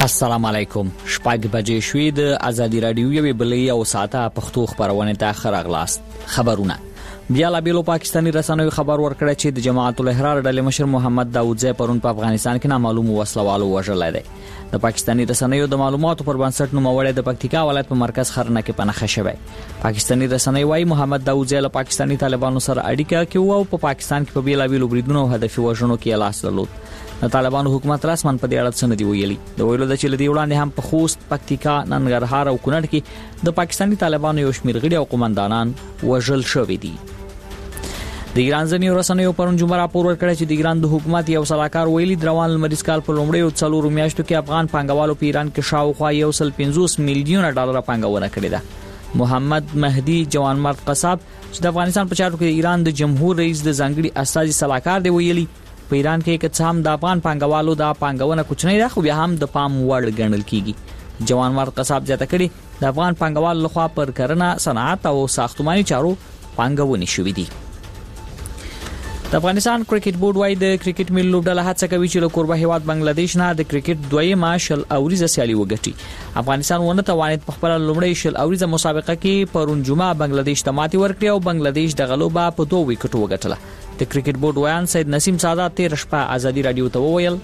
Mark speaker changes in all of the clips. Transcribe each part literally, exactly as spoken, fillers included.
Speaker 1: السلام علیکم. شپږ بجې شوې د ازادي رادیو یوې بلې او ساته پښتو خبرونه ته خراغلاست. خبرونه بیا لا بیلو پاکستانی رسنیو خبر ورکړی چې د جماعت الاحرار ډلې مشر محمد داودزی پرون په افغانستان کې نامعلوم وسلوالو وژل دی. د پاکستانی رسنیو د معلوماتو پر بنسټ نوموړی د پکتیکا ولایت په مرکز خرنه کې پنهخه شوی. پاکستانی رسنۍ وايي محمد داودزی له پاکستانی طالبانو سره اړیکه کوي او په پاکستان کې په بیل بیلو بریدونو او هدفي وژنو کې لاس درلود. د طالبانو حکومت رسمن په دې اړه څه نه دی ویلي. د ویلو د چې لدی وړاندې هم په خوست، پکتیکا، ننګرهار او کونړ کې د پاکستانی طالبانو یو شمېر غړي او قومندانان وژل شوي دي. د ایران ځینې رسنیو پرون جمعه راپور ورکړی چې د ایران د حکومت یو سلاکار ویلي د روان لمریز کال په لومړیو څلورو میاشتو کې افغان پانګوالو په ایران کې شاوخوا یو سل پنځوس میلیونه ډالر پانګونه کړې ده. محمد مهدی جوانمرد قصاب چې د افغانستان په چارو کې د ایران د جمهور رئیس د ځانګړي استازي سلاکار دی ویلي په ایران کې که څه هم د افغان پانګوالو د پانګونه کوچنۍ ده خو بیا هم د پام وړ ګڼل کیږي. جوانمرد قصاب زیاته کړي د افغان پانګوالو لخوا پر کرنه، صنعت او ساختماني چارو پانګونې شوې دي. د افغانستان کرکټ بورډ وايي د کرکټ ملي لوبډله هڅه کوي چې له کوربه هیواد بنگلاديش نه د کرکټ دویمه شل اوریزه سیالي وګټي. افغانستان ونه توانید په خپل لومړی شل اوریزه مسابقه کې پرون جمعه بنگلاديش ته ماتې ورکړه او بنگلاديش د غلوبه په دوه وکټو وګټله. د کرکټ بورډ ویان سید نسیم سادات تیر شپه ازادي رادیو ته وویل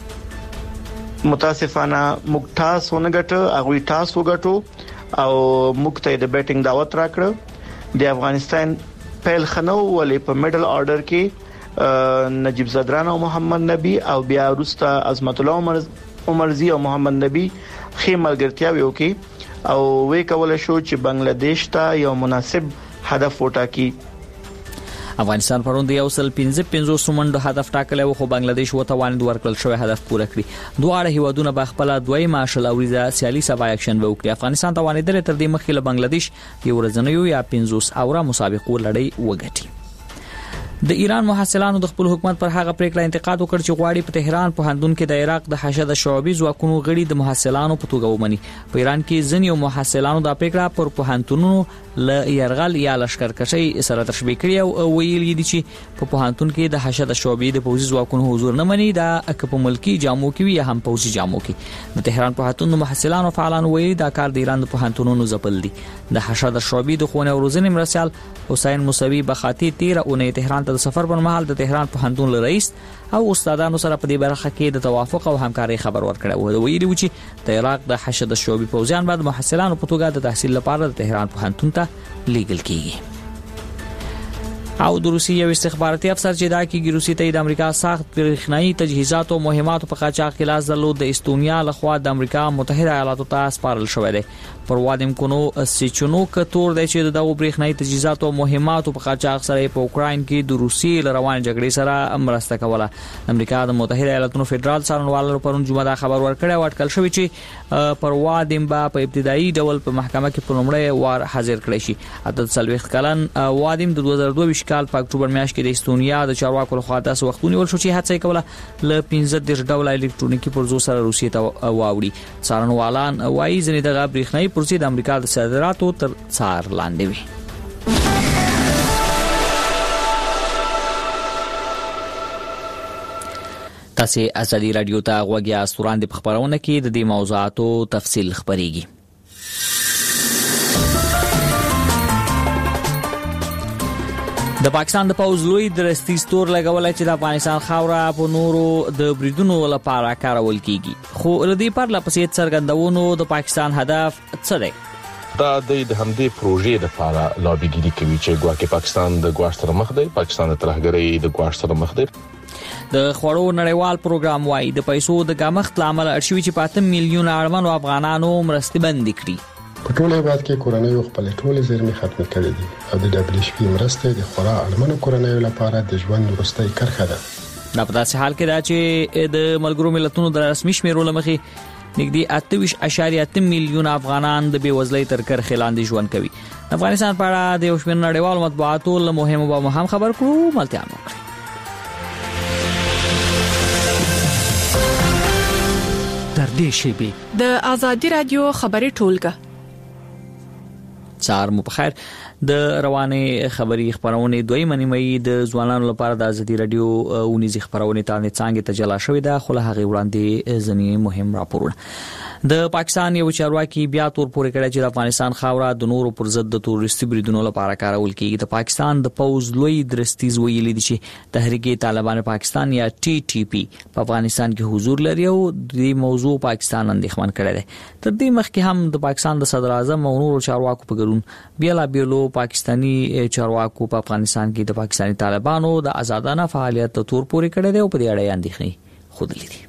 Speaker 2: متاسفانه موږ ټاس ونګټو، هغه ټاس وګټو او موږ ته د بیټینګ دعوت راکړه. د افغانستان پیل خنو ولې په میډل آرډر کې نجیب زدران او محمد نبی او بیا وروسته عظمت الله عمرزی او محمد نبی خې ملګرتیا وکي او وې کول شو چې بنگلاديش ته یو مناسب هدف وټاکي.
Speaker 1: افغانستان پرون د یو سل پنځه پنځوس منډو هدف ټاکلی و خو بنگلاديش وتوانید ورکړل شوی هدف پوره کړي. دواړه هیوادونه په خپل دویمه شل اوریزه سیالي سبا اکشن وکړي. افغانستان توانیدل تر دې مخکې له بنگلاديش یو ورځنیو یا پنځوس اوره مسابقو لړۍ وګټي. د ایران محصلانو د خپل حکومت پر هغه پریکړه انتقاد وکړ چې غواړي په تهران پوهنتون کې د عراق د حشد شعبي ځواکونو غړي د محصلانو په توګه ومني. په ایران کې ځینې محصلانو د پریکړه پر پوهنتونونو ل يرغل یا لشکرکشي سره تشبیه کړی او ویلي دي چې په پوهنتون کې د حشد شعبي د پوځي ځواکونو حضور نه مني دا په ملکی جامو کې یا هم پوځي جامو کې. د تهران پوهنتون محصلانو فعالانو ویلي دا کار د ایران د پوهنتونونو ځپل دي. د حشد شعبي د خونه ورزنې مرسال حسین موسوي بخاطی تیر اونۍ تهران د سفر پر مهال د تهران پوهنتون رئیس او استادانو سره په دې برخه کې د توافق او همکاري خبر ورکړی و. ویلي و چې د عراق د حشد شعبي پوځیان بعد محصلانو په توګه د تحصیل لپاره د تهران پوهنتون ته لیږل کیږي. او د روسیې یو استخباراتي افسر چې دا کېږي روسیې ته د امریکا سخت برېښنایي تجهیزات او مهماتو په قاچاق کې لاس درلود د استونیا لخوا د امریکا متحده ایالاتو ته سپارل شوی دی. پر وادیم کونو سیچونوک تور دی چې د برېښنایي تجهیزات او مهماتو په قاچاق سره په اوکراین کې د روسیې له روان جګړې سره مرسته کوله. امریکا د متحده ایالاتونو فدرال څارنوالو پرون جمعه دا خبر ورکړی او اټکل شوی چې پر وادیم با په ابتدایي ډول په محکمه کې په لومړی وار حاضر کړی شي. اته څلوېښت کلن وادیم د دوه زره دوه کال په اکتوبر میاشت کې د استونیا د چارواکو لخوا داسې وختونه ول شو چې هڅه کوله ل پنځه دېرش ډوله الکترونیکي پرزو سره روسیې ته واوړي. څارنوالان وايي ځینې دغه برېښنایي پرزې د امریکا د صادراتو تر څار لاندې وي. تاسو ازادي رادیو ته غوږی یاست. وړاندې په خبرونه کې د دې موضوعاتو تفصیل خبرېږي. د پاکستان د پوز لوی درستی ستور لګولای چې د افغانستان خاوره په نورو د بریدونو لپاره کارول کیږي. خو ردی پر لپسې څرګندونو د پاکستان هدف څه دی؟
Speaker 3: دا د همدې پروژې لپاره لابیګری کوي چې ګواکې پاکستان د ګواښ سره مخ دی، پاکستان د ترهګرۍ د ګواښ سره مخ دی.
Speaker 1: د خوړو نړیوال پروګرام وايي د پیسو د کمښت لامل ارشوي چې پاته میلیون اړمنو افغانانو مرستې بند کړي.
Speaker 4: په ټول هیواد کې کورنۍ خپل ټول زیرمې ختم کړې دي او د دبليو ایچ پی مرسته د خورا اړمنو کورنۍ لپاره د ژوند وروستۍ کرښه ده.
Speaker 1: دا په داسې حال کې دا چې د ملګرو ملتونو د رسمي شمیرو لمخې نږدې اته ویشت اعشاریه اته میلیون افغانان د بیوزلۍ تر کرښې لاندې ژوند کوي. افغانستان په اړه د یو شمېر نړیوالو مطبوعاتو له مهمو به هم خبر کړو. ملتیا وکړي.
Speaker 5: تر دې شی به
Speaker 6: د ازادي رادیو خبري ټولګه
Speaker 1: سار مو بخیر د روانه خبري خبرونه دوی منیمي د ځوانانو لپاره د ازادي رادیو اونیزي خبرونه تانه څنګه تجلا شوې ده خو له هغه وړاندې ځنی مهم راپورونه د پاکستان یو چارواکي بیا تور پورې کړی چې د افغانستان خاوره د نورو پر ضد د تورستي بریدونو لپاره کارول کیږي د پاکستان د پوز لوی درستیز ویلي دي چې تحریک طالبان پاکستان یا ټي ټي پی په افغانستان کې حضور لري او د موضوع پاکستان اندېښمن کړی دی تر دې مخکې هم د پاکستان د صدر اعظم او نورو چارواکو په ګډون بیا لا بیلو پاکستانی چارواکو په افغانستان کې د پاکستاني طالبانو د آزادانه فعالیت تور پورې کړی دی او په دې اړه اندېښنې خوده لیدي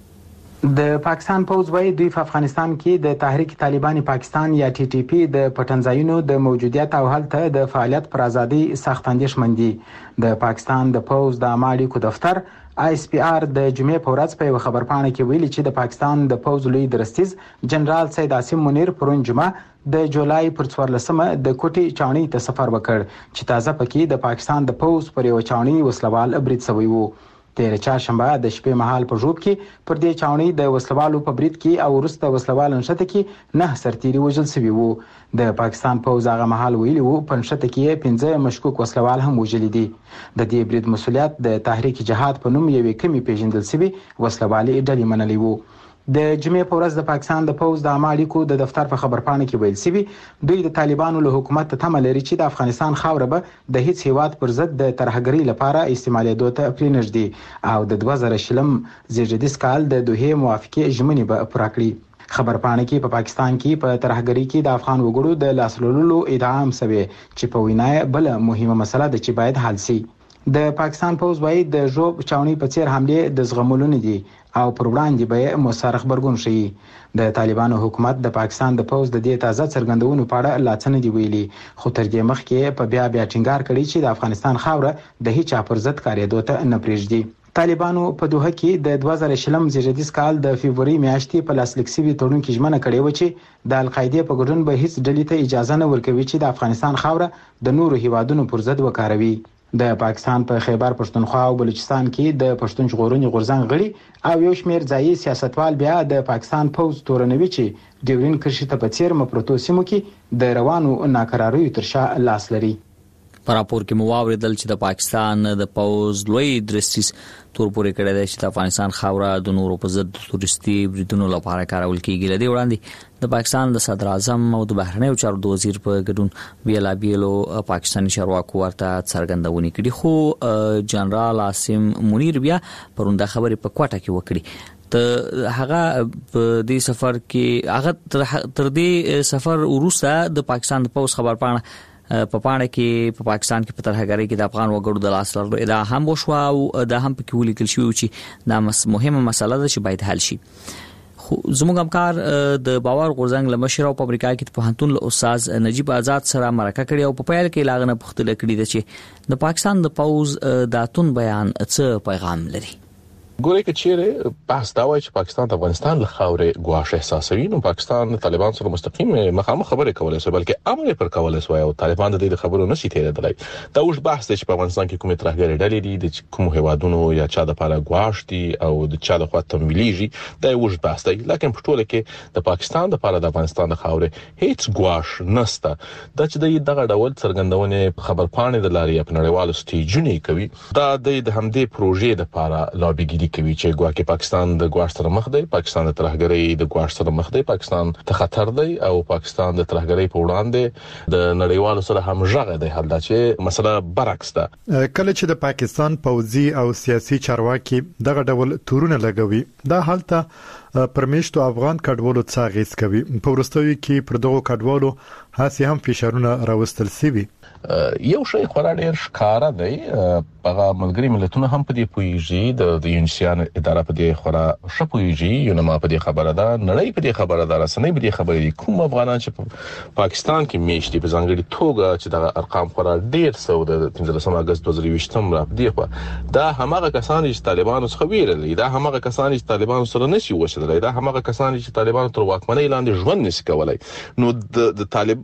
Speaker 5: د پاکستان پوز وایي دوی په افغانستان کې د تحریک طالبان پاکستان یا ټي ټي پی د پټنځایونو د موجودیت او هلته د فعالیت پر ازادي سخت اندېښمن دي د پاکستان د پوز د عملیاتو دفتر آی اس پی آر د جمعې په ورځ په خبرپاڼه کې ویلي چې د پاکستان د پوز لوی درستیز جنرال سید عاصم منیر پرون جمعه د جولای پر څوارلسمه د کوټي چاوني ته سفر وکړ چې تازه پکې د پاکستان د پوز پر یو چاوني وسلوال برید شوی وو تیر چهارشنبه د شپې مهال په ژوب کې پر دې چاوني د وسلوالو په برید کې او وروسته وسلوال نشته کې نه سرتيري وژل شوی وو د پاکستان پوز هغه مهال ویلي وو په نشته کې پنځه مشکوک وسلوال هم وژل دي د دې برید مسولیت د تحریک جهاد په نوم یوې کمی پیژندل شوی وسلوالي ډلې منلې وو د جمعې په ورځ د پاکستان د پوز د عملیاتو د دفتر په خبرپاڼه کې ویل شوی دوی د طالبانو له حکومت ته تمه لري چې د افغانستان خاوره به د هیڅ هیواد پر ضد د ترهګرۍ لپاره استعمالېدو ته پرېنږدي او د دوه زره شلم زیږدیز کال د دوه موافقې ژمنې به پوره کړي خبرپاڼه کې په پاکستان کې په ترهګرۍ کې د افغان وګړو د لاسلولو ادعام شوی چې په وینای بل مهمه مسله ده چې باید حل شي د پاکستان پوز وایي د ژوب چاوني په څیر حمله د زغمولو نه دي او پر وړاندې به مصرخ برګون شي د طالبانو حکومت د پاکستان د پوز د دې تازه څرګندونو په اړه لا څه نه دی ویلي خو تر دې مخکې په بیا بیا ټینګار کړی چې د افغانستان خاوره د هیڅ پر ضد کارېدو ته نه پرېږدي طالبانو په دوه کې د دوه زره شلم زیږدیز کال د فبرवरी میاشتې په لاسلیک شوي تړون کې ژمنه کړې و چې د القاعده په ګډون به هیڅ ډلې ته اجازه نه ورکوي چې د افغانستان خاوره د نورو هیوادونو پر ضد وکاروي د پاکستان په خیبر پښتونخوا او بلوچستان کې د پښتون ژغورنې غورځنګ غړي او یو شمېر ځایي سیاستوال بیا د پاکستان پوز تورنوي چې ډیورین کرښې ته په څیر مپروتو سیمو کې د روانو ناکراریو تر شا لاس لري
Speaker 1: په راپور کې مو واوریدل چې د پاکستان د پوز لوی درستیز تور پورې کړی دی چې د افغانستان خاوره د نورو په ضد تورستي بریدونو لپاره کارول کیږي لدی وړاندې د پاکستان د صدر اعظم او د بهرنیو چارو د وزیر په ګډون بیلا بیلو پاکستاني چارواکو ورته څرګندونې کړي خو جنرال عاصم منیر بیا پرونده خبرې په کوټه کې وکړي ته هغه په دې سفر کې هغه تر دې سفر وروسته د پاکستان د پوز خبرپاڼه په پاڼه کې په پاکستان کې په ترهګرۍ کې د افغان وګړو د لاس لرلو ادعا هم وشو او دا هم پکې ولیکل شوی چې دا مهمه مسله ده چې باید حل شي خو زموږ همکار د باور غورځنګ لمشر او په امریکا کې په پوهنتون له استاد نجیب آزاد سره مرکه کړې او په پیل کې لاغنه پوښتنه کړې ده چې د پاکستان د پوز د اتون بیان څه پیغام لري
Speaker 3: ګورې کې چیرې بحث دا وایي چې پاکستان د افغانستان له خاورې ګواښ احساسوي نو پاکستان طالبان سره مستقیم مخامخ خبرې کولای شي بلکې امر پر کولای شي او طالبان د دې خبرو نشي تیرېدلای دا اوس بحث دی چې په افغانستان کې کومه ترهګرۍ ډلې دي د کوم هیوادونو یا چا د لپاره ګواښ دي او د چا د خوا تمویلېږي دا اوس بحث دی لکه په ټوله کې د پاکستان د لپاره د افغانستان د خاورې هیڅ ګواښ نشته دا چې دغه ډول څرګندونه خبرپاڼې د لارې په نړیوالو سټیجونو کوي دا د همدې پروژې د لپاره لابیګری کوي چې ګواکې پاکستان د ګواښ سره مخ دی پاکستان د ترهګرۍ د ګواښ سره مخ دی پاکستان ته خطر دی او پاکستان د ترهګرۍ په وړاندې د نړیوالو سره همغږی دی حل دا چې مسله برعکس ده
Speaker 6: کله چې د پاکستان پوځي او سیاسي چارواکي دغه ډول تورونه لګوي دا حالت پرمیشتو افغان کډوالو څاغیس کوي په ورستوي کې پر دغه کډوالو هڅه هم فشارونه راوستل سوي
Speaker 3: یو شی خورا ډیر ښکارا دی هغه ملګری ملتونه هم په دې پویږي د یونسیان اداره په دې خورا شپویږي یو نه ما په دې خبره ده نړۍ په دې خبره ده رسنۍ په دې خبره دي کوم افغانان چې په پاکستان کې میشتي په ځانګړي توګه چې د ارقام خورا ډیر سو د پنځلسم اگست دوه زره یوولسم را دی خو دا همغه کسان چې طالبانو څخه ویرل دا همغه کسان چې طالبانو سره نشي وښودل دا همغه کسان چې طالبانو تر واکمنۍ لاندې ژوند نشي کولای نو د طالب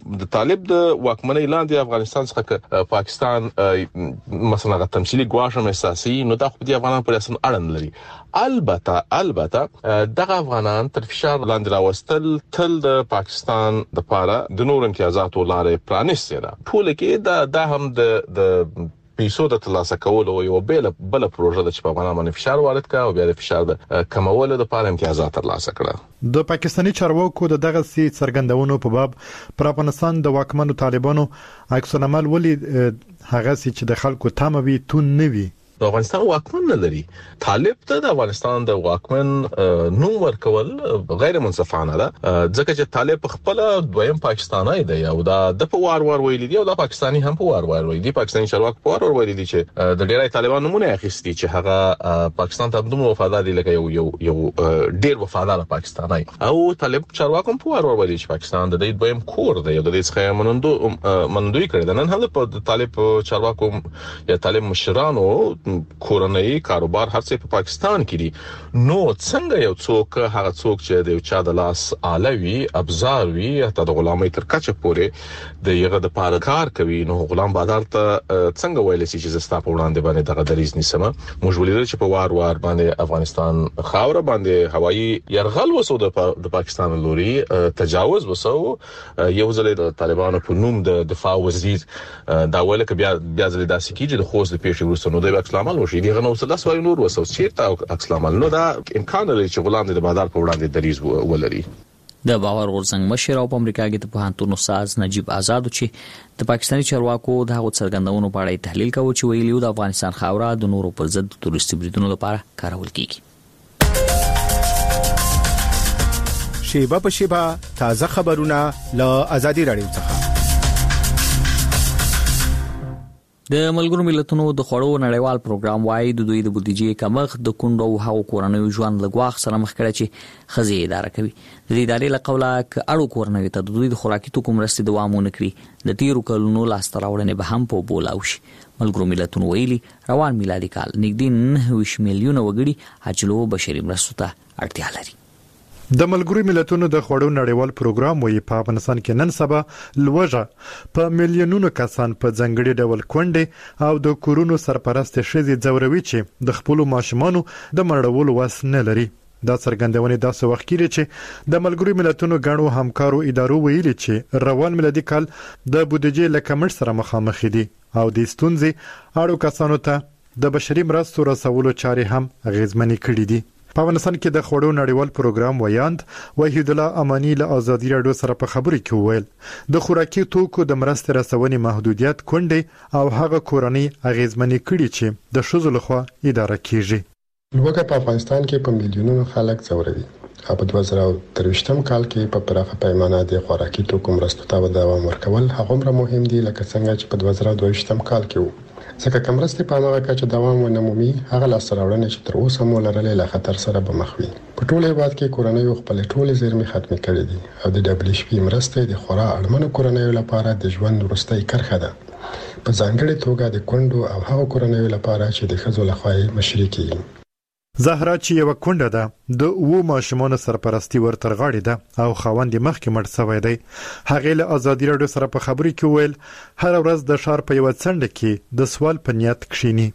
Speaker 3: د طالب د واکمنۍ لاندې افغانستان څخه پاکستان مثلا غو تمثيلي ګواښ اساسي نو دا خو د افغانان پر اساس اړه لري. البته البته دغه افغانان تر فشار لاندې راوستل تل د پاکستان د لپاره د نور امتیازاتو لارې پرانیستي ده. ټول کې دا د هم د د پیسو د ترلاسه کولو یو بل بل پروژه د چې په افغانانو باندې فشار وارد کا او بیا د فشار د کمولو لپاره امتیازات ترلاسه کړه.
Speaker 6: د پاکستاني چارواکو د دغه سي څرګندونو په باب پر افغانستان د واکمنو طالبانو عکس العمل ولې هغه سي چې د خلکو تموي تون نه وي.
Speaker 3: د افغانستان واکمن نه لري. طالب ته د افغانستان د واکمن نوم ورکول غیر منصفانه ده ځکه چې طالب خپل دویم پاکستاني دی او دا د په وار وار ویلي دی او د پاکستاني هم په وار وار ویلي دی. پاکستاني چارواکو په وار وار ویلي دي چې د ډیری طالبانو نمونه اخیستي چې هغه پاکستان ته دومره وفادار دي لکه یو یو یو ډیر وفادار پاکستاني او طالب چارواکو په وار وار ویلي چې پاکستان د دې دویم کور دی او د دې څخه منندو منندوی کړی ده. نن هم د طالب چارواکو یا طالب مشرانو کورنۍ کاروبار هر څه په پاکستان کې دي. نو څنګه یو څوک هغه څوک چې د چا د لاس آلوي ابزار وي حتی د غلامۍ تر کچه پورې د یغه د پاره کار کوي نو غلام بازار ته څنګه ویل شي چې زستا په وړاندې باندې دغه دریز نیسمه. موږ ولیدل چې په وار وار باندې افغانستان خاور باندې هوایي يرغل وسو د پاکستان لوري تجاوز وسو. یو ځل د طالبانو په نوم د دفاع وزیر دا ویل ک بیا بیا ځل داسې کیږي د خوست د پیښې وروسته نو د اسلام الله دغه نو څه داس وای نور وسو چیرته اسلام الله نو دا امکان لري چې غلام د بازار په وړاندې دریز ولري.
Speaker 1: د باور غورځنګ مشر او په امریکا کې د پوهنتون استاد نجیب آزاد چې د پاکستاني چارواکو د هغو څرګندونو په اړه تحلیل کوي چې ویلیو د افغانستان خاوره د نورو پر ضد تروریستي بریدونو لپاره کارول کیږي.
Speaker 7: شیبه په شیبه تازه خبرونه له ازادي رادیو څخه.
Speaker 1: د ملګرو ملتونو د خوړو نړیوال پروګرام وايي د دوی د بودیجې کمښت د کونډو او هغو کورنیو ژوند لګواخ سره مخ کړي چې خزي اداره کوي. د دې ادارې له قوله ک اړو کورنیو ته د دوی د خوراکي توکو مرستې دوام ونکړي د تیرو کلونو لاسته راوړنې به هم په بولاو شي. ملګرو ملتونو ویلي روان میلادي کال نږدې نهه میلیونه وګړي اجلو بشري مرستو ته اړتیا لري.
Speaker 6: د ملګرو ملتونو د خوړو نړیوال پروګرام وایي په افغانستان کې نن سبا لوږه په میلیونونو کسان په ځنګړي ډول کونډې او د کورونو سرپرست شذي ځوروي چې د خپل ماشومانو د مړولو وس نه لري. دا څرګندونه داسې وخت کې چې د ملګرو ملتونو غړو همکارو ادارو ویلي چې روان میلادي کال د بودیجې لکمړ سره مخامخ دي او د ستونزې اړو کسانو ته د بشري مرستو رسولو چارې هم غیزمنې کړې دي. په افغانستان کې د خوړو نړیوال پروګرام ویاند وحید الله امانی له ازادي رادیو سره په خبرو کې وویل د خوراکي توکو د مرستې رسونې محدودیت کونډې او هغه کورنۍ اغیزمنې کړي چې د شذو لخوا اداره کیږي.
Speaker 4: لوګه په افغانستان کې په میلیونونو خلک ځوروي. په دوه زره درویشتم کال کې په پراخه پیمانه د خوراکي توکو مرستو ته دوام ورکول هغومره مهم دي لکه څنګه چې په دوه زره دوه ویشتم کال کې وو. ځکه کمرستې په هغه کچه دوام ونمومي هغه لاسته راوړنې چې تر اوسه مو لرلې له خطر سره به مخ وي. په ټول هیواد کې کورنۍ خپل ټول زیرمې ختم کړې دي او د دبليو ایچ پی مرستې د خورا اړمنو کورنۍ لپاره د ژوند وروستۍ کرښه ده. په ځانګړي توګه د کونډو او هغو کورنۍ لپاره چې د ښځو لخوا مشري کیږي.
Speaker 6: زهرا چې یو کونډه ده د وو ماشومان سرپرستی ورتر غاړي ده او خاوند مخکې مړ شوی دی. هغه له ازادي رادیو سره په خبري کې ویل هر ورځ د شهر په یو څنډه کې د سوال په نیت کښینی.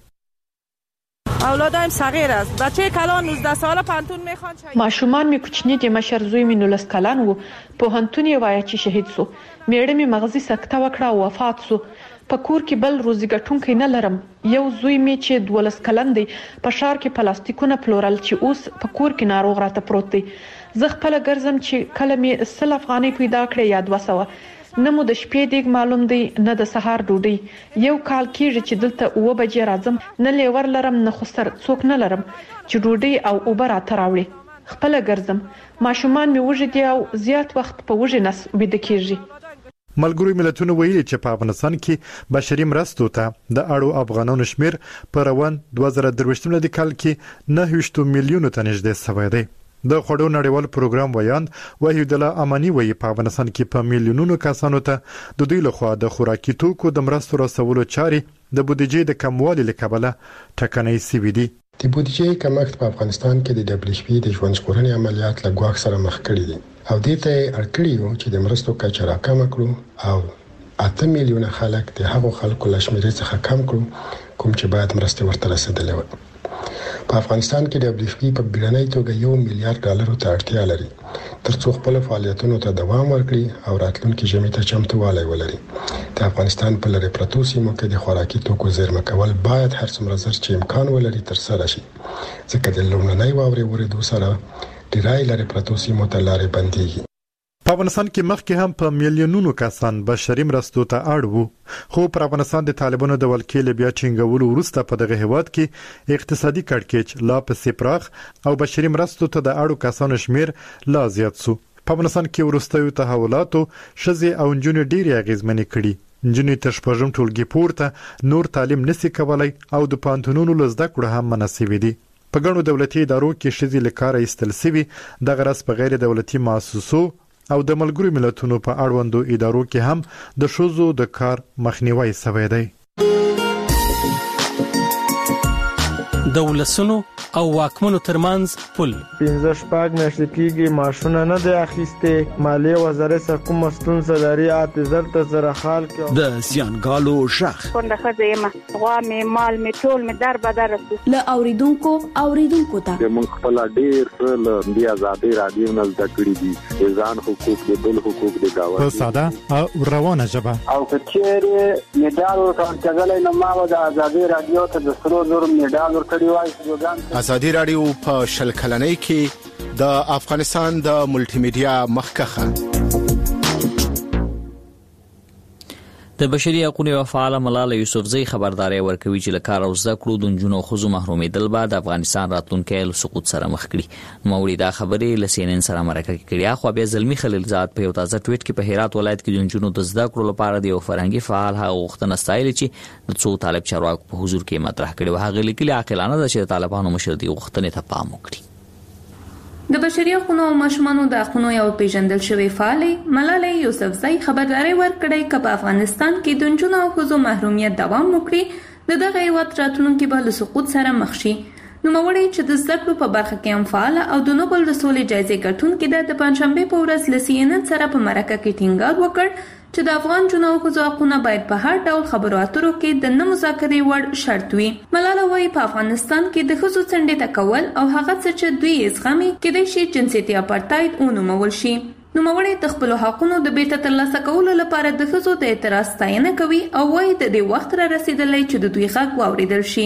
Speaker 8: اولادایم صغیر است. بچه کلان نوزده ساله پانتون میخوان.
Speaker 9: ماشومان می کوچنی دي مشر زوی می نولس کلن وو په هنتون یې وای چې شهید سو. میړه می مغزي سکته وکړه او وفات سو. په کور کې بل روزي ګټونکې نه لرم. یو زوی می چې دولس کلن دی په شار کې پلاستیکونه پلورل چې اوس په کور کې ناروغ راته پروت دی. زه خپل ګرځم چې کله می سل افغانۍ پیدا کړې یا دوه سوه نه مو د شپې دیګ معلوم دی نه د سهار ډوډۍ. یو کال کېږي چې دلته اوه بجې راځم نه لیور لرم نه خسر څوک نه لرم چې ډوډۍ او اوبه راته راوړي. خپل ګرځم ماشومان می وږي دي او زیات وخت په وږي نس ویده کېږي.
Speaker 6: ملګرو ملتونو ویلي چې په افغانستان کې بشري مرستو ته د اړو افغانانو شمیر په روان دوه زره درویشتم کال کې نهه میلیونه ته نږدې شوی دی. د خوړو نړیوال پروګرام ویاند وحید الله امانی وایي په افغانستان کې په میلیونونو کسانو ته د دوی لخوا د خوراکي توکو د مرستو رسولو چارې د بودیجې د کموالي له کبله ټکنۍ سوي دي.
Speaker 4: د بودیجې کمښت په افغانستان کې د دبليو ایچ پی د ژوند ژغورنې عملیات له ګواښ سره مخ کړي دي او دې ته اړ کړی و چې د مرستو کچه راکمه کړو او اته میلیونه خلک د هغو خلکو له شمېرې څخه کم کړو کوم چې باید مرستې ورته رسیدلې وي. په افغانستان کې د دبليو ایچ پی په بیړنۍ توګه یو میلیارډ ډالرو ته اړتیا لري ترڅو خپل فعالیتونو ته دوام ورکړي او راتلونکي ژمي ته چمتووالی ولري. د افغانستان په لرې پرتو سیمو کې د خوراکي توکو زیرمه کول باید هر څومره زر چې امکان ولري ترسره شي ځکه د لومړنۍ واورې ورېدو سره ډیری لرې پرتو سیمو ته لارې بندېږي.
Speaker 6: په افغانستان کې مخکې هم په میلیونونو کسان بشري مرستو ته اړ وو، خو پر افغانستان د طالبانو د ولکې له بیا ټینګولو وروسته په دغه هیواد کې اقتصادي کړکېچ لا پسې پراخ او بشري مرستو ته د اړو کسانو شمیر لا زیات سو. په افغانستان کې وروستیو تحولاتو ښځې او نجونې ډېرې اغېزمنې کړي. نجونې تر شپږم ټولګي پورته نور تعلیم نشي کولای او د پوهنتونونو له زده کړو هم مناسبې دي. په ګڼو دولتي ادارو کې ښځې له کاره ایستل سوي، دغه راز په غیر دولتي مؤسسو او د ملګرو ملتونو په اړوندو ادارو کې هم د ښځو د کار مخنیوي شوی دی.
Speaker 10: د ولسونو او واکمنو ترمنځ پل
Speaker 11: پنځه شپږ میاشتې کېږي ماشونه نه دی اخیسته، مالیه وزارت څخه کوم ستونزه لري اته زر ته زره خال کې
Speaker 12: د سیانګالو شخ
Speaker 13: څنګه خځه یم غوا می مال می ټول می در بدر ل اوریدونکو اوریدونکو ته
Speaker 14: موږ خپل ډیر له دی آزادي رادیو نه زده کړی دي ځان حقوق د بل حقوق د گاوه
Speaker 6: په ساده او روانه ژبه
Speaker 15: او کچېره میډال ورکړل نه ما د آزادي رادیو ته د سرو زر میډال ورکړی وای.
Speaker 7: آزادي رادیو په شل کلنۍ کې د افغانستان د ملټي میډیا مخکخه
Speaker 1: د بشري حقوقو فعال ملاله یوسفزۍ خبرداري ورکوي چې لکار او زده کړو د جنونو خزو محرومېدل بعد افغانستان راتلونکي له سقوط سره مخ کړي. نوموړي دا خبرې لسینن سره مرکه کړې. خو بیا زلمی خلیلزاد په یو تازه ټویټ کې په هرات ولایت کې د جنونو د زده کړو لپاره د یو فرهنګي فعال هغه غوښتنه ستایل چې د څو طالب چارواکو په حضور کې مطرح کړي. هغه لیکلي عاقلانه ده چې طالبانو مشر دی غوښتنې ته پام وکړي.
Speaker 16: د بشري حقوقو او ماشومانو د حقوقو یو پیژندل شوی فعالي ملاله یوسفزۍ خبرداري ورکړې چې په افغانستان کې د جنونو او ښځو محرومیت دوام وکړي د دغه هیواد راتلونکي به له سقوط سره مخ شي. نوموړي چې د زده کړو په برخه کې هم فعال او د نوبل د سولې جایزې ګټونکي د پنځشنبه په ورځ ل سی ان ان سره په مرکه کې ټینګار وکړ چې د افغان جنونو او ښځو حقونه باید په هر ډول خبرو اترو کې د نه مذاکرې وړ شرط وي. ملاله وايي په افغانستان کې د ښځو څنډې ته کول او هغه څه چې دوی زغمي کېدای شي جنسیتي اپارټاید ونومول شي. نوموړي د خپل حقونو د بیرته ترلاسه کولو لپاره د ښځو د اعتراض ستاینه کوي او وايي د دې وخت را رسیدلی چې د دوی غږ واوریدل شي.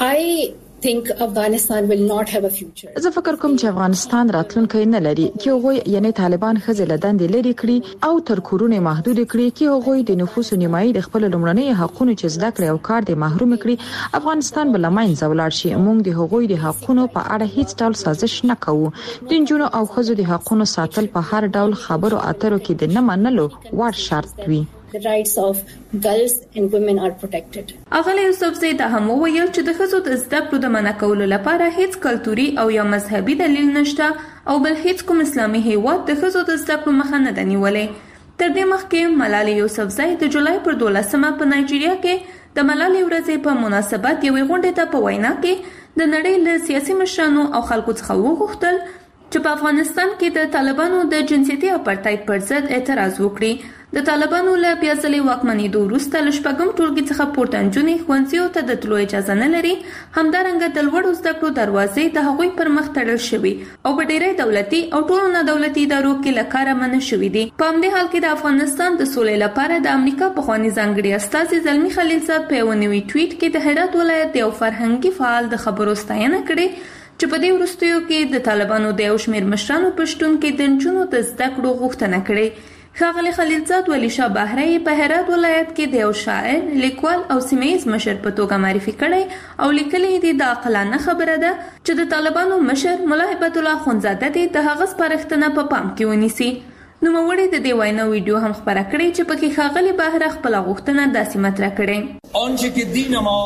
Speaker 17: think Afghanistan will not have a future.
Speaker 18: زه فکر کوم چې افغانستان راتلونکی نه لري چې هغوی یعنی طالبان ښځې له دندې لري کړي او تر کورونه محدود کړي چې هغوی د نفوس نیمایي د خپل لومړنۍ حقوقو چې زده کړې او کار د محروم کړي. افغانستان بل ماینځ ولاړ شي. موږ د هغوی د حقوقو په اړه هیڅ ډول سازش نه کوو. د جنونو او ښځو د حقوقو ساتل په هر ډول خبرو اترو کې د نه منلو وړ شرط وي.
Speaker 17: The rights of girls and women are protected.
Speaker 16: اغلی یوسفزۍ دا هم وویل چې د ښځو د زده کړو د منع کولو لپاره هیڅ کلتوري او یا مذهبي دلیل نشته او بل هیڅ کوم اسلامي هیواد د ښځو د زده کړو مخه نه دی نیولې. تر دې مخکې ملاله یوسفزۍ د جولای پر دولسمه په نایجیریا کې د ملالۍ ورځې په مناسبت یوې غونډې ته په وینا کې د نړۍ له سیاسي مشرانو او خلکو څخه وغوښتل چې په افغانستان کې د طالبانو د جنسیتي اپارټاید پر ضد اعتراض وکړي. د طالبانو له بیا ځلې واکمنېدو وروسته له شپږم ټولګي څخه پورته نجونې ښوونځیو ته د تلو اجازه نه لري. همدارنګه د لوړو زده کړو دروازې د هغوی پر مخ تړل شوي او په ډېری دولتي او ټولو نه دولتي ادارو کې له کاره منع شوي دي. په همدې حال کې د افغانستان د سولې لپاره د امریکا پخواني ځانګړي استازي زلمي خلیلزاد په یو نوي ټویټ کې د هرات ولایت د یو فرهنګي فعال د خبرو ستاینه کړې چې په دې وروستیو کې د طالبانو د یو شمېر مشرانو په شتون کې د نجونو د زده کړو غوښتنه کړې. ښاغلي خلیلزاد ولی شاه بهري په هرات ولایت کې د یو شاعر، لیکوال او سیمه‌ییز مشر په توګه معرفي کړی او لیکلي دي د عاقلانه خبره ده چې د طالبانو مشر ملا هیبت الله اخندزاده دې د هغه سپارښتنه په پام کې ونیسي. نوموړي د دې وینا ویډیو هم خپره کړې چې پکې ښاغلي بهري خپل غوښتنه داسې مطرح کړې.
Speaker 19: آنچه که دین ما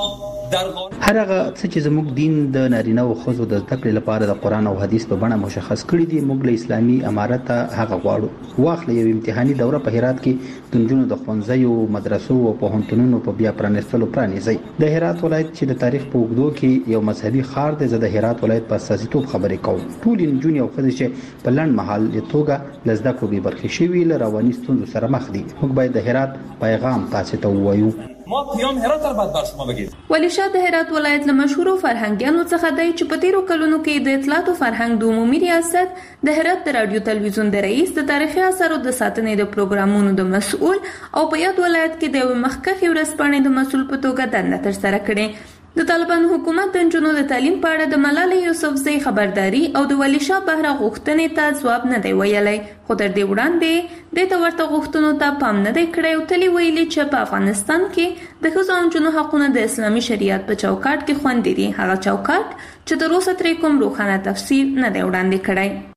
Speaker 19: هر هغه څه چې زموږ دین د نارینه او ښځو د زده کړې لپاره د قران او حدیث په بڼه مشخص کړی دی، موږ له اسلامي امارت هغه غواړو. واخلې یو امتحاني دوره په هرات کې د نجونو د ښوونځیو، مدرسو او پوهنتونونو په بیا پرانیستلو پرانیزي. د هرات ولایت چې د تاریخ په اوږدو کې یو مذهبي ښار دی، زه د هرات ولایت په اساسیتوب خبرې کوم. ټول نجونې او ښځې چې په لنډ مهال د توګه له زده کړو بې برخې شوي له رواني ستونزو سره مخ دي. موږ باید د هرات پیغام تاسو ته ووایو.
Speaker 20: ما پیام هرات تر بعد بر شما بگید.
Speaker 16: ولی شاه د هرات ولایت له مشهورو فرهنګیانو څخه دی چې په تیرو کلونو کې د اطلاعات او فرهنګ د عمومي ریاست د هرات د رادیو تلویزیون د رئیس د تاریخي اثارو د ساتنې د پروګرامونو د مسؤل او په یاد ولایت کې د مخکخي ورځپاڼې د مسؤل په توګه دنده ترسره کړې. د طالبان حکومت د نجونو د تعلیم په اړه د ملالۍ یوسفزۍ خبرداري او د ولی شاه بهره غوښتنې ته ځواب نه دی ویلی، خو تر دې وړاندې دې ته ورته غوښتنو ته پام نه دی کړی او تل یې ویلي چې په افغانستان کې د ښځو او نجونو حقونه د اسلامي شریعت په چوکاټ کې خوندي دي، هغه چوکاټ چې تر اوسه ترې کوم روښانه تفسیر نه دی وړاندې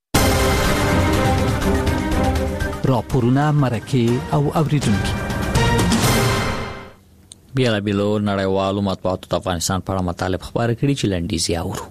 Speaker 16: کړی.
Speaker 1: راپورونه، مرکې او اوریدونکي بیا له بیلو نړیوالو مطبوعاتو د افغانستان په اړه مطالب خبره کړي چې لنډیز یاورو.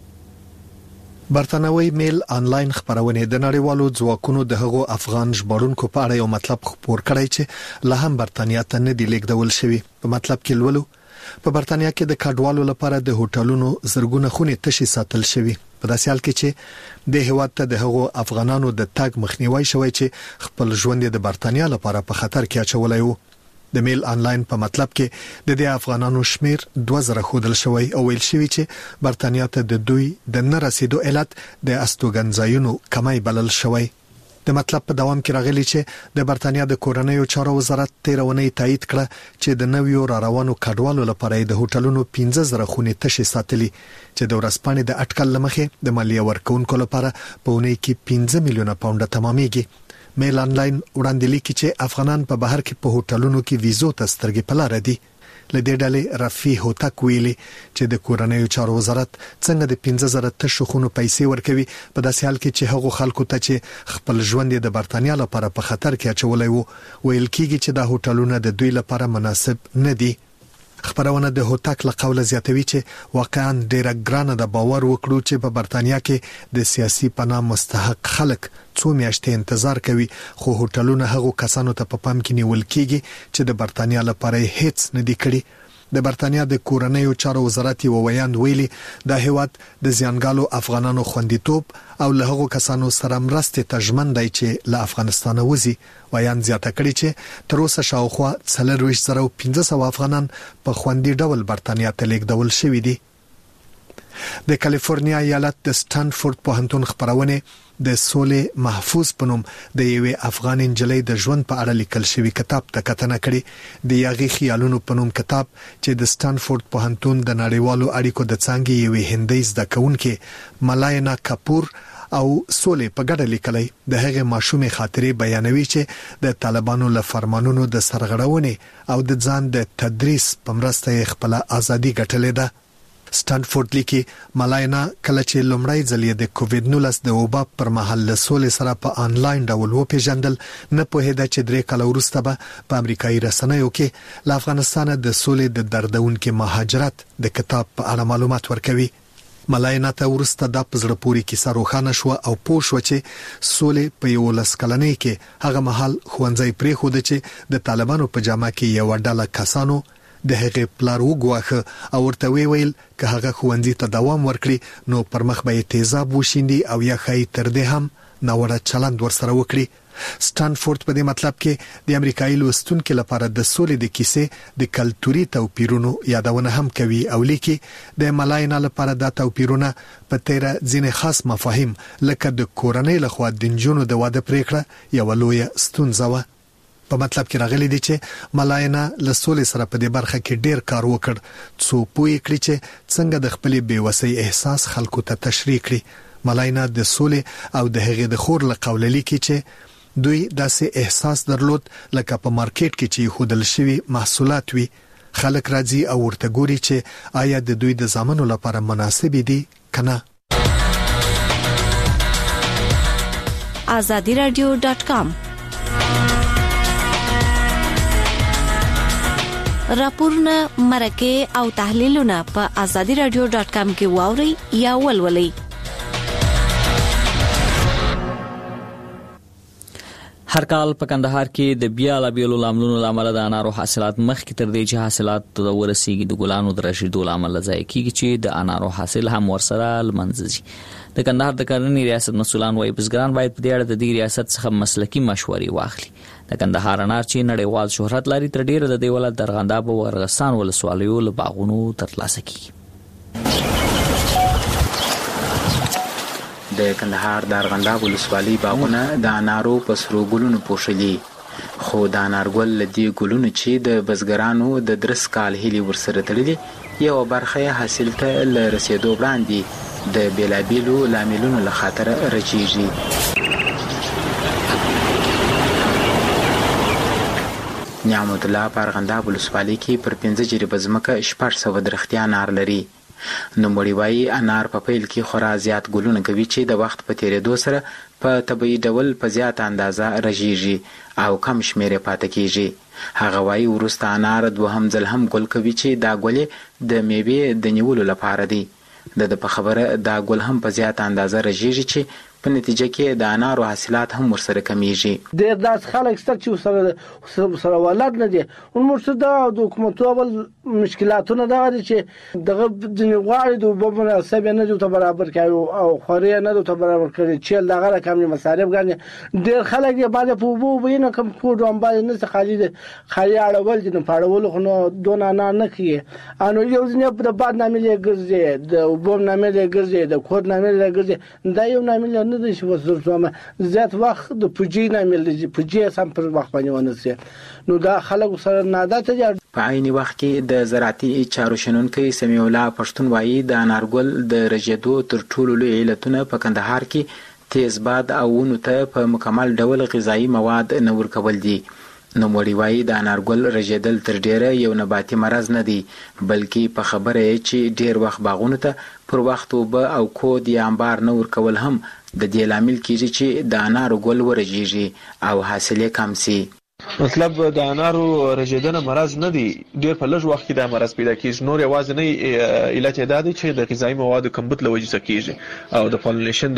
Speaker 21: برتانوي میل انلاین خبرونه د نړیوالو ځواکونو د هغو افغان ژباړونکو په اړه یو مطلب خبر کړی چې له هم برتانیا ته نه دی لیږدول شوی. په مطلب کې لولو په برتانیا کې د کډوالو لپاره د هوټلونو زرګونه خونې تشي ساتل شوی، په داسې حال کې چې د هیواد ته د هغو افغانانو د تګ مخنیوي شوی چې خپل ژوند د برتانیا لپاره په خطر کې اچولای وو. د میل انلاین په مطلب کې د دې افغانانو شمیر دوه زره خودل شوی او ویل شوی چې برتانیا ته د دوی د نه رسیدو علت د استوګنځایونو کمای بلل شوی. د مطلب په دوام کې راغلی چې د برتانیا د کورنیو چارو وزارت تیرونی تایید کړه چې د نویو را روانو کډوالو لپاره د هوټلونو پنځه زره خونې تشې ساتلي چې د ورځپاڼې د اټکل لمخې د مالیه ورکونکو لپاره په اونۍ کې پنځه میلیونه پاونډ تمامېږي. میل انلاین وړاندې لیکي چې افغانان په بهر کې په هوټلونو کې ویزو ته سترګې په لار دي. لدې ډلې رفیع هوتک ویلي چې د کورنیو چارو وزارت څنګه د پنځه زره تشو خونو پیسې ورکوي په داسې حال کې چې هغو خلکو ته چې خپل ژوند د برتانیا لپاره په خطر کې اچولای وو، ویل کیږي چې دا هوټلونه د دوی لپاره مناسب نه دي. خبرونه د هوتک له قوله زیاتوي چې واقعا ډیره ګرانه د باور وکړو چې په برتانیا کې د سیاسي پناه مستحق خلک څو میاشتې انتظار کوي، خو هوټلونه هغو کسانو ته په پام کې نیول کیږي چې د برتانیا لپاره هیڅ نه دی کړی. د برتانیا د کورنیو چارو وزارت یو ویاند ویلي د هیواد د زیانګالو افغانانو خوندیتوب او له هغو کسانو سره مرسته تضمین دی چې له افغانستان وځي. ویاند زیاته کړي چې تر اوسه شاوخوا څلور زره پنځه سوه افغانان په خوندي ډول برتانیا ته لیږدول شوي دي. د کالیفورنیا ایالت د سټانفورد پوهنتون خبرونه د سولې محفوظ پنوم د یوې افغان انجلۍ د ژوند په اړه لیکل شوی کتاب ته کتنه کړي. د یاغي خیالونو پنوم کتاب چې د سټانفورد پوهنتون د نړیوالو اړیکو د څانګې یوې هندۍ زده کوونکې ملاینا کپور او سولې په ګډه لیکلي د هغه ماشومې خاطرې بیانوي چې د طالبانو له فرمانونو د سرغړونې او د ځان د تدریس په مرسته خپل ازادي ګټلې ده. سټانفورد لیکي ملاینا کله چې لومړی ځل د کووډ نولس د وبا پر مهال له سولې سره په انلاین ډول وپیژندل، نه پوهېده چې درې کاله وروسته به په امریکایي رسنیو کې له افغانستان د سولې د دردونکو مهاجرت د کتاب په اړه معلومات ورکوي. ملاینا ته ورسته د پزړه پوری کیسه روښانه شو او پوه شو چې سولې په یو لس کلنۍ کې هغه مهال خوندزي پرې خو د چې د طالبانو په جامه کې یو ډله کسانو د هغه پلار وګواخه او ورته ویل که هغه خوندزي ته دوام ورکړي نو پر مخ به تیزاب وشیندي او یا خی تر دې هم ناوړه چلند ورسره وکړي. سټانفورد په دې مطلب کې د امریکایي لوستونکو لپاره د سولې د کیسې د کلتوري توپیرونو یادونه هم کوي او لیکي د ملاینا لپاره د توپیرونه په تیر ځینې خاص مفاهیم لکه د کورنۍ لخوا د جنونو د واده پریکړه یو لوی ستونزه و. په مطلب کې راغلي دي چې ملاینا له سولې سره په دې برخه کې ډیر کار وکړ څو پوي کړی چې څنګه د خپل بیوسۍ احساس خلکو ته تشریح کړي. ملاینا د سولې او د هغې د خور له قوله لیکي چې دوی داسې احساس درلود لکه په مارکیټ کې چې خودل شوی محصولات وي. خلک راځي او ورته ګوري چې آیا د دوی د ځامنو لپاره مناسب دي کنه.
Speaker 22: azadi radio dot com
Speaker 2: راپورونه مرکه او تحلیلونه په azadi radio dot com کې واوري یا ولولئ.
Speaker 1: هر کال په کندهار کې د بیا لا بیلو لاملونو لامل د انارو حاصلات مخکې تر دې چې حاصلات د ورسیږي د ګلانو د رشیدو لامل ځای کیږي چې د انارو حاصل هم ورسره لمنځي. د کندهار د کرنې ریاست مسولان وايي بزګران باید په دې اړه د دې ریاست څخه مسلکي مشورې واخلي. د کندهار انار چې نړیوال شهرت لري تر ډیره د دې ولایت درغنداب او ارغستان ولسوالیو له باغونو ترلاسه کیږي.
Speaker 5: د کندهار د ارغنداب ولسوالۍ باغونه د انارو په سرو ګلونو پوښلي، خو د انارګل له دې ګلونو چې د بزګرانو د درس کال هیلې ورسره تړلي یو برخه حاصل ته له رسېدو وړاندې د بیلابیلو لاملونو له خاطره رچیږي. نعمت الله په ارغنداب ولسوالۍ کې پر پنځه جریبه ځمکه شپږ سوه درختي انار لري. نوموړي وایي انار په پیل کې خورا زیات ګلونه کوي چې د وخت په تیریدو سره په طبیعي ډول په زیات اندازه رژیږي او کم شمېر پاتې کیږي. هغه وایي وروسته انار دوهم ځل هم ګل کوي چې دا ګلې د میوې د نیولو لپاره دی. د په خبره دا ګل هم په زیات اندازه رژیږي چې په نتیجه کې د انارو حاصلات هم ورسره کمیږي.
Speaker 22: ډېر داسې خلک شته چې ورسره سره ولاد نه دي. موږ ته دا د حکومت اول مشکلاتونه دغه دي چې دغه ځینې غواړي د اوبو مناسبې نه دي ورته برابر کوي او خورۍ نه دي ورته برابر کوي چې دغه رقم مصارف ګڼي. ډېر خلک یې باندې په اوبو اوبه یې نه کوم په ډوم باندې نه څه خالي دي خالي اړول دي نو په اړولو خو نو دونه انار نه کوي. نو یو ځینې د باد نامې ګرځي د اوبو نامې ګرځي د کور نامې ګرځي دا یو نامې نه دي چې وسره زیات وخت د پوجي نامل دي پوجي سم پر وخت باندې ونسي نو دا خلک سره نادته دي.
Speaker 5: په عین وخت کې د زراعتي چارو شنونکي سمیع الله پښتون وایي د انارګل د رژېدو تر ټولو لوی علتونه په کندهار کې تیز باد او ونو ته په مکمل ډول غذایی مواد نه ورکول دي. نوموړي وایي د انارګل رژېدل تر ډیره یو نباتي مرض نه دی بلکې په خبره چې ډیر وخت باغونو ته پر وخت اوبه او کود یا انبار نه ورکول هم د دې لامل کیږي چې د انارو ګل ورژیږي او حاصل یې کم سي.
Speaker 23: مطلب د انارو رژیدنه مرض نه دی، ډیر په لږ وخت کې دا مرض پیدا کیږي. نور یوازې نه علت دا دی چې د غذایی موادو کمبود له وجې څخه کیږي او د پالینیشن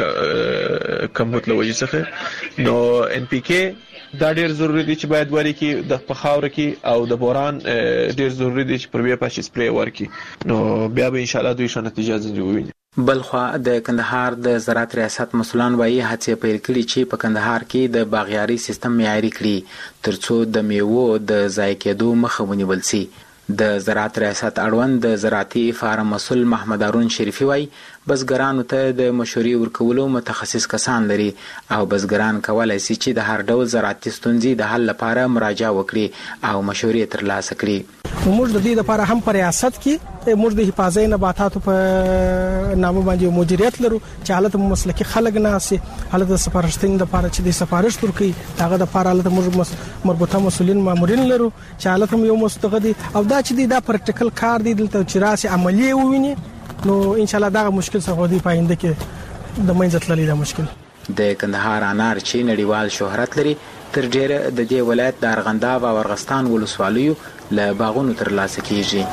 Speaker 23: د کمبود له وجې څخه. نو ان پی کې دا ډیر ضروری دی چې باید وری کې د پخاور کې او د بوران ډیر ضروری دی چې پر بیا پاش سپری ورکی نو بیا به ان شاء الله دوی شو نتیجه ځنوي.
Speaker 5: بلخوا د کندهار د زراعت ریاست مسولان وایي هڅې پیل کړي چې په کندهار کې د باغیاري سیستم معیاري کړي ترڅو د میوو د ضایع کېدو مخه ونیول شي. د زراعت ریاست اړوند د زراعتي فارم مسول محمد هارون شریفي وایي بزګرانو ته د مشورې ورکولو متخصص کسان لري او بزګران کولای شي چې د هر ډول زراعتي ستونزې د حل لپاره مراجعه وکړي او مشورې ترلاسه کړي.
Speaker 24: موږ د دې لپاره هم په ریاست کې موږ د حفاظتي نباتاتو په نامه باندې مدیریت لرو چې حالت مسلکي خلک ناسي حالت د سفارشتین لپاره چې د سفارش ترکی هغه د لپاره حالت موږ مربوطه مسولین مامورین لرو چې حالت هم یو مستقدي او دا چې دا پریکټیکل کار دی دلته چې راسي عملی وویني نو ان شاء الله دا مشکل څه دی پاینده کې د منځ تللی دا مشکل.
Speaker 5: د کندهار انار چې نړیوال شهرت لري تر ډیره د دې ولایت د ارغنداب او ارغستان ولسوالیو له باغونو ترلاسه کیږي.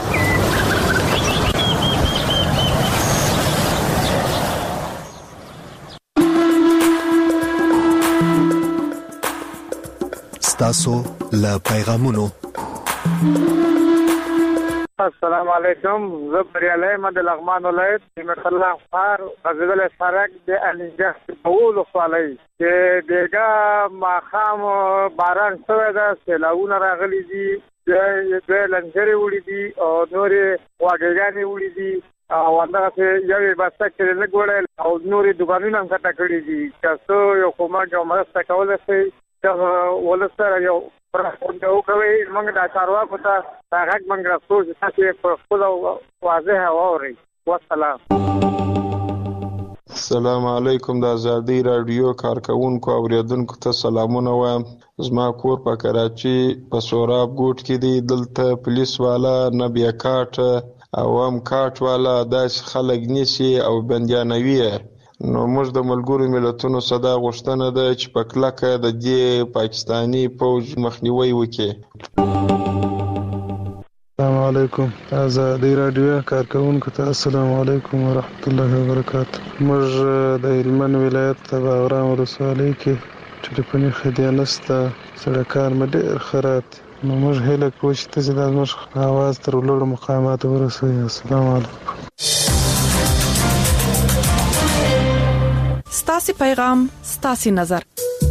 Speaker 21: ستاسو له پیغامونو.
Speaker 25: السلام علیکم، زه بریالی احمد لغمان ولایت نعمت الله خار غزل سرک د الینجه په ولسوالۍ چې دیګه ماښام باران شوی ده، سیلاونه راغلي دي، دوی لنجرې وړي دي او نورې غواګېګانې وړي دي او همدغسې یوې بسته کې لږ وړی او نورې دوکانونه هم کټه کړي دي. که څه یو کومک او مرسته کولی شئ چې ولس سره یو پرخونده وکوئ، موږ دا چارواکو ته دا غږ موږ رسو چې تاسې په خپله واضحه واورئ. والسلام.
Speaker 11: السلام علیکم. د ازادي راډیو کارکونکو اوریدونکو ته سلامونه وایم. زما کور په کراچي په سوراب ګوټ کې دی. دلته پولیس والا نه بیا کاټ او هم کاټ والا داسې خلک نیسي او بندیانوي. نو موږ د ملګرو ملتونو صدا غوښتنه ده چې په کلکه د دې پاکستاني پوځ مخنیوي وکړي. علیکم. آزادی رادیو کارکونکو ته السلام علیکم ورحمت الله وبرکاته. موږ د هلمند ولایت د باغرام ولسوالۍ کې ټلیفوني خدمات نشته، سړکان مې ډېر خراب. نو موږ هیله کوو چې تاسو د موږ اواز تر لوړو مقاماتو ورسوي. السلام علیکم.
Speaker 3: ستاسو پیغام ستاسو نظر.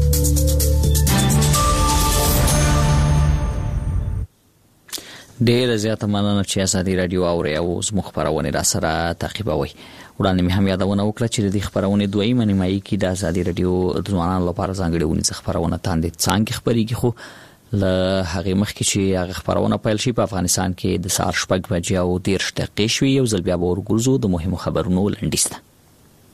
Speaker 1: ډېر زیاته مننه چې ازادي رادیو اوري او زموږ خبرونه را سره تعقیبوي. وړاندې مې هم یادونه وکړه چې د خبرونه دویمه نیمایي کې د ازادي رادیو د ځوانانو لپاره ځانګړي ونې خبرونه تاندې څنګه خبريږي، خو له هغه مخکې چې هغه خبرونه پیل شي په افغانستان کې د سهار شپږ بجې او دېرش دقیقې شوي. یو ځل بیا ورګرځو د مهمو خبرونو لنډیسته.